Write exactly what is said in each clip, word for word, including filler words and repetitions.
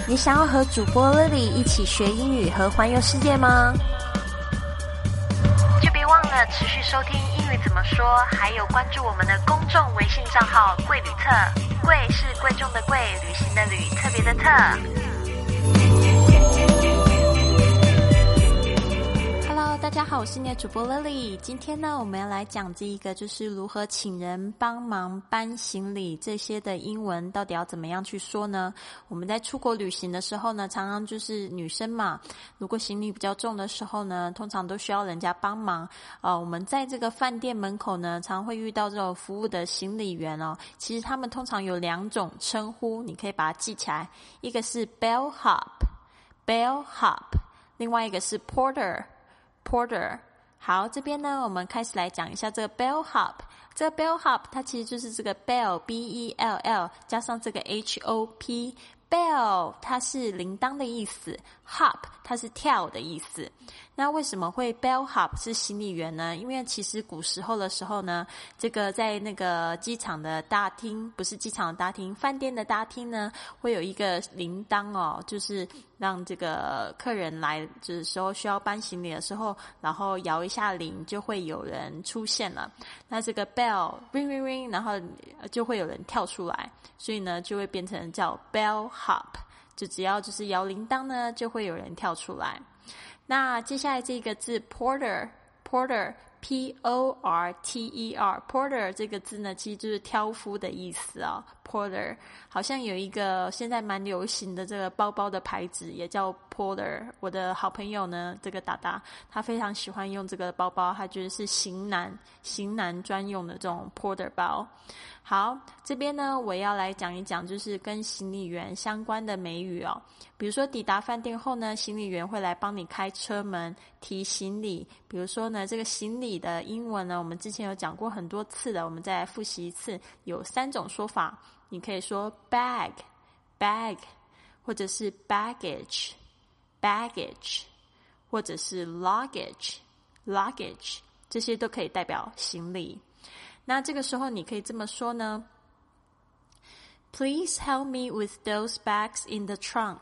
你想要和主播 Lily 一起学英语和环游世界吗？就别忘了持续收听英语怎么说，还有关注我们的公众微信账号贵旅特，贵是贵重的贵，旅行的旅，特别的特。Hello， 大家好，我是你的主播 Lily。今天呢，我们要来讲这一个，就是如何请人帮忙搬行李，这些的英文到底要怎么样去说呢？我们在出国旅行的时候呢，常常就是女生嘛，如果行李比较重的时候呢，通常都需要人家帮忙。呃，我们在这个饭店门口呢，常常会遇到这种服务的行李员哦。其实他们通常有两种称呼，你可以把它记起来，一个是 bellhop，bellhop， 另外一个是 porter。Porter， 好，这边呢，我们开始来讲一下这个 bellhop。这个 bellhop 它其实就是这个 bell B E L L 加上这个 H O P。bell 它是铃铛的意思， hop 它是跳的意思。那为什么会 bellhop 是行李员呢？因为其实古时候的时候呢，这个在那个机场的大厅，不是机场的大厅，饭店的大厅呢，会有一个铃铛哦，就是让这个客人来的时候需要搬行李的时候，然后摇一下铃，就会有人出现了。那这个 bell ring ring ring， 然后就会有人跳出来，所以呢就会变成叫 bellhop， 就只要就是摇铃铛呢，就会有人跳出来。那接下来这个字 porter porter P O R T E R porter 这个字呢，其实就是挑夫的意思啊、哦。porter 好像有一个现在蛮流行的这个包包的牌子也叫 porter。我的好朋友呢，这个达达，他非常喜欢用这个包包，他觉得是型男型男专用的这种 porter 包。好，这边呢我要来讲一讲就是跟行李员相关的美语哦。比如说抵达饭店后呢，行李员会来帮你开车门提行李。比如说呢，这个行李的英文呢，我们之前有讲过很多次的，我们再来复习一次。有三种说法，你可以说 bag bag， 或者是 baggage baggage， 或者是 luggage luggage， 这些都可以代表行李。那这个时候你可以这么说呢， Please help me with those bags in the trunk.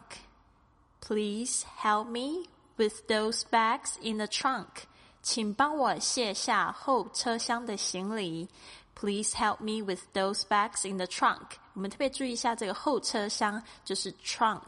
Please help me with those bags in the trunk. 请帮我卸下后车厢的行李。Please help me with those bags in the trunk. 我们特别注意一下这个后车厢就是 trunk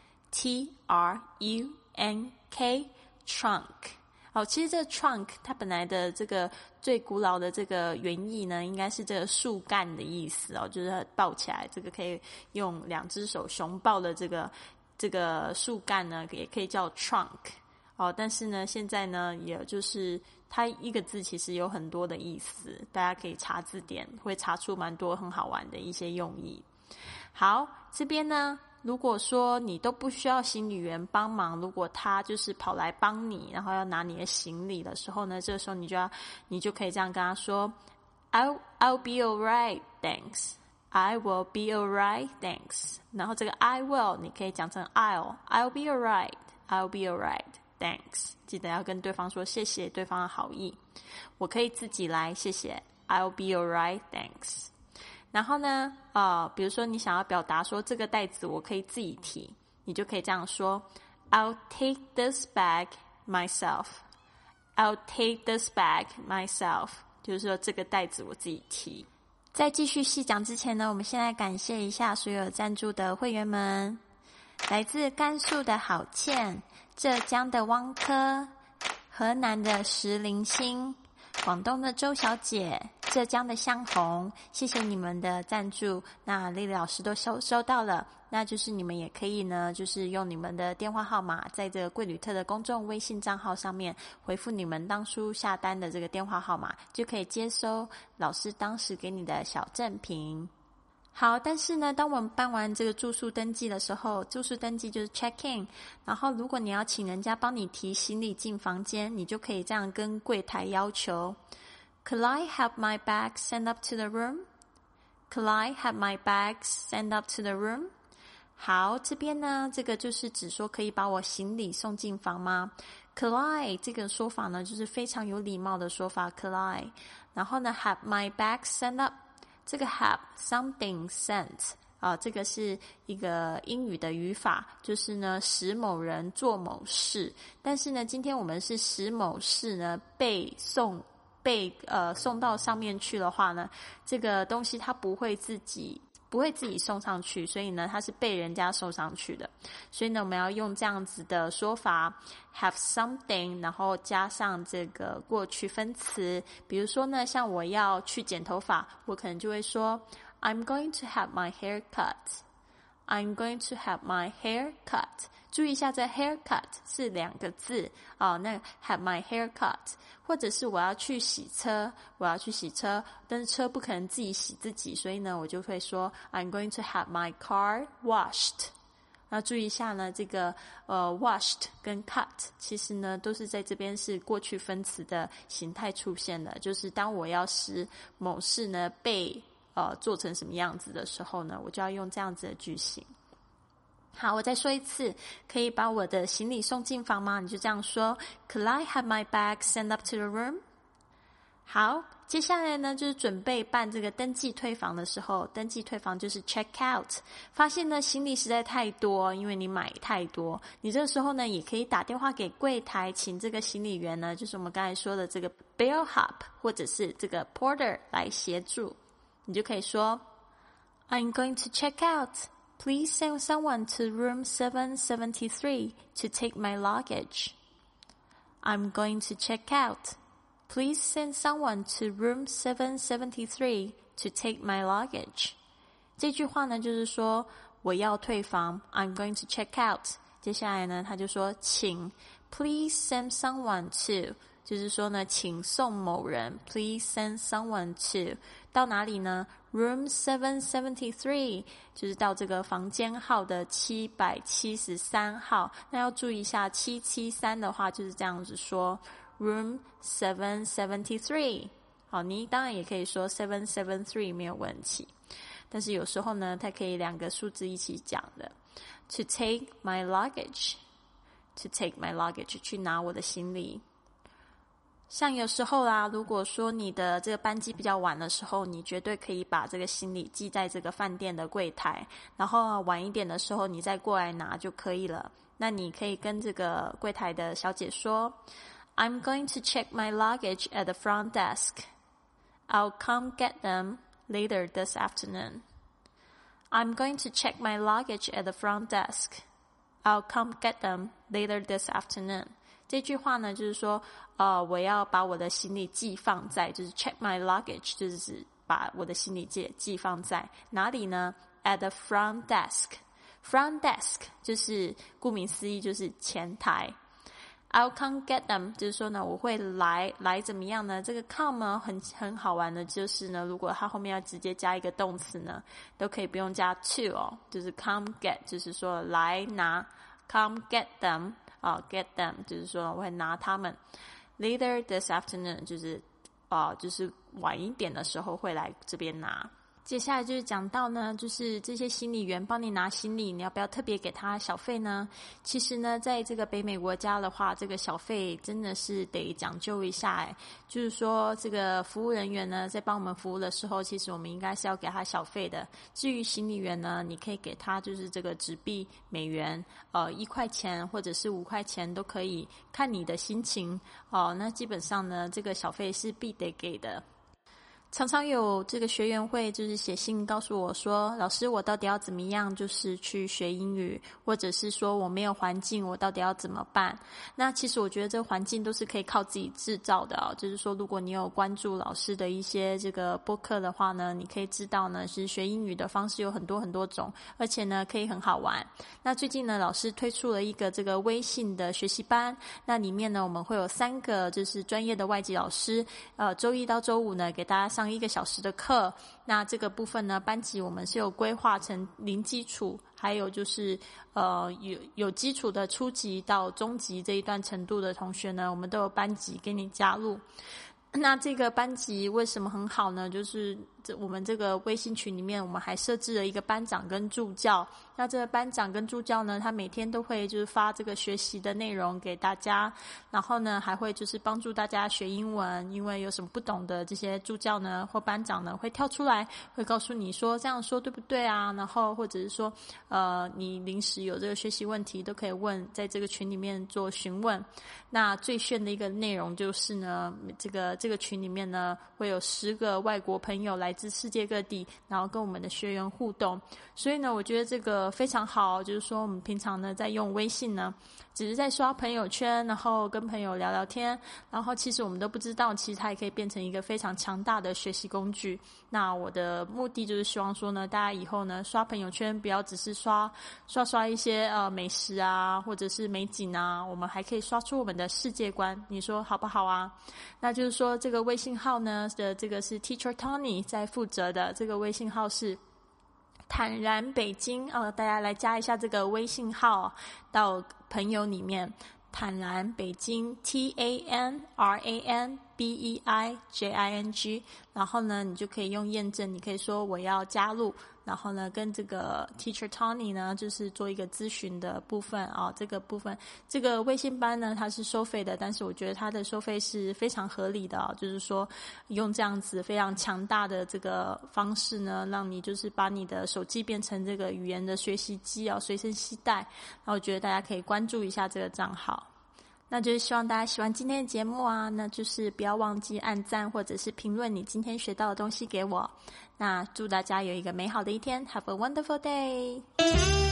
T R U N K trunk。好，其实这个 trunk 它本来的这个最古老的这个原意呢，应该是这个树干的意思哦，就是抱起来，这个可以用两只手熊抱的这个这个树干呢，也可以叫 trunk 哦。但是呢，现在呢，也就是它一个字其实有很多的意思，大家可以查字典，会查出蛮多很好玩的一些用意。好，这边呢，如果说你都不需要行李员帮忙，如果他就是跑来帮你，然后要拿你的行李的时候呢，这个时候你就要你就可以这样跟他说 I'll, I'll be alright, thanks. I will be alright, thanks. 然后这个 I will 你可以讲成 I'll I'll be alright, I'll be alright, thanks. 记得要跟对方说谢谢对方的好意，我可以自己来，谢谢 I'll be alright, thanks. 然后呢，呃，比如说你想要表达说这个袋子我可以自己提，你就可以这样说 I'll take this bag myself. I'll take this bag myself. 就是说这个袋子我自己提。在继续细讲之前呢，我们先来感谢一下所有赞助的会员们。来自甘肃的郝倩，浙江的汪科，河南的石林星，广东的周小姐，浙江的香红，谢谢你们的赞助，那丽丽老师都收收到了。那就是你们也可以呢，就是用你们的电话号码，在这个贵旅特的公众微信账号上面回复你们当初下单的这个电话号码，就可以接收老师当时给你的小赠品。好，但是呢，当我们办完这个住宿登记的时候，住宿登记就是 check in， 然后如果你要请人家帮你提行李进房间，你就可以这样跟柜台要求 Could I have my bags sent up to the room? Could I have my bags sent up to the room? 好，这边呢，这个就是指说可以把我行李送进房吗？ Could I 这个说法呢，就是非常有礼貌的说法 Could I， 然后呢 have my bags sent up， 这个 have something sent 啊，这个是一个英语的语法，就是呢使某人做某事。但是呢，今天我们是使某事呢被送被呃送到上面去的话呢，这个东西它不会自己不会自己送上去，所以呢它是被人家送上去的。所以呢我们要用这样子的说法 have something， 然后加上这个过去分词。比如说呢，像我要去剪头发，我可能就会说I'm going to have my hair cut. I'm going to have my hair cut. 注意一下，这 haircut 是两个字哦。那 have my hair cut， 或者是我要去洗车，我要去洗车，但是车不可能自己洗自己，所以呢，我就会说 I'm going to have my car washed。那注意一下呢，这个呃 washed 跟 cut 其实呢都是在这边是过去分词的形态出现的，就是当我要使某事呢被呃，做成什么样子的时候呢，我就要用这样子的句型。好，我再说一次，可以把我的行李送进房吗？你就这样说 Could I have my bag sent up to the room? 好，接下来呢就是准备办这个登记退房的时候，登记退房就是 check out。发现呢行李实在太多，因为你买太多，你这个时候呢也可以打电话给柜台，请这个行李员呢，就是我们刚才说的这个 bellhop 或者是这个 porter 来协助。你就可以说 I'm going to check out. Please send someone to room seven seventy-three to take my luggage. I'm going to check out. Please send someone to room seven seventy-three to take my luggage. 这句话呢就是说我要退房 I'm going to check out. 接下来呢他就说请 Please send someone to，就是说呢请送某人 Please send someone to 到哪里呢 Room seven seventy-three 就是到这个房间号的七百七十三号。那要注意一下七七三的话就是这样子说 Room seven seventy-three。 好，你当然也可以说seven seventy-three 没有问题，但是有时候呢它可以两个数字一起讲的。 To take my luggage To take my luggage 去拿我的行李。像有时候啦，如果说你的这个班机比较晚的时候，你绝对可以把这个行李寄在这个饭店的柜台，然后晚一点的时候你再过来拿就可以了。那你可以跟这个柜台的小姐说 I'm going to check my luggage at the front desk. I'll come get them later this afternoon. I'm going to check my luggage at the front desk.I'll come get them later this afternoon. 这句话呢就是说呃，我要把我的行李寄放在，就是 check my luggage 就是把我的行李寄寄放在哪里呢 At the front desk. Front desk 就是顾名思义就是前台。I'll come get them 就是说呢我会来来怎么样呢，这个 come 呢很很好玩的就是呢如果它后面要直接加一个动词呢都可以不用加 to 哦，就是 come get 就是说来拿 come get them 哦 get them 就是说我会拿他们 later this afternoon 就是哦就是晚一点的时候会来这边拿。接下来就是讲到呢，就是这些行李员帮你拿行李，你要不要特别给他小费呢？其实呢，在这个北美国家的话，这个小费真的是得讲究一下诶。就是说，这个服务人员呢，在帮我们服务的时候，其实我们应该是要给他小费的。至于行李员呢，你可以给他就是这个纸币美元，呃，一块钱或者是五块钱都可以，看你的心情哦、呃。那基本上呢，这个小费是必得给的。常常有这个学员会就是写信告诉我说，老师我到底要怎么样就是去学英语，或者是说我没有环境我到底要怎么办。那其实我觉得这个环境都是可以靠自己制造的哦，就是说如果你有关注老师的一些这个播客的话呢，你可以知道呢是学英语的方式有很多很多种，而且呢可以很好玩。那最近呢老师推出了一个这个微信的学习班，那里面呢我们会有三个就是专业的外籍老师，呃周一到周五呢给大家上一个小时的课。那这个部分呢班级我们是有规划成零基础，还有就是呃有有基础的初级到中级这一段程度的同学呢，我们都有班级给你加入。那这个班级为什么很好呢？就是这我们这个微信群里面，我们还设置了一个班长跟助教。那这个班长跟助教呢，他每天都会就是发这个学习的内容给大家，然后呢还会就是帮助大家学英文，因为有什么不懂的，这些助教呢或班长呢会跳出来，会告诉你说这样说对不对啊，然后或者是说呃你临时有这个学习问题都可以问，在这个群里面做询问。那最炫的一个内容就是呢，这个这个群里面呢会有十个外国朋友来自世界各地，然后跟我们的学员互动。所以呢我觉得这个非常好，就是说我们平常呢在用微信呢只是在刷朋友圈，然后跟朋友聊聊天，然后其实我们都不知道，其实它也可以变成一个非常强大的学习工具。那我的目的就是希望说呢，大家以后呢刷朋友圈不要只是刷刷刷一些呃美食啊或者是美景啊，我们还可以刷出我们的世界观，你说好不好啊？那就是说这个微信号呢的这个是 Teacher Tony 在负责的，这个微信号是坦然北京哦，大家来加一下这个微信号到朋友里面，坦然北京 T A N R A N B E I J I N G， 然后呢你就可以用验证，你可以说我要加入，然后呢跟这个 Teacher Tony 呢就是做一个咨询的部分啊、哦，这个部分这个微信班呢它是收费的，但是我觉得它的收费是非常合理的、哦、就是说用这样子非常强大的这个方式呢，让你就是把你的手机变成这个语言的学习机啊、哦，随身携带。然后我觉得大家可以关注一下这个账号。那就是希望大家喜欢今天的节目啊，那就是不要忘记按赞或者是评论你今天学到的东西给我。那祝大家有一个美好的一天， Have a wonderful day。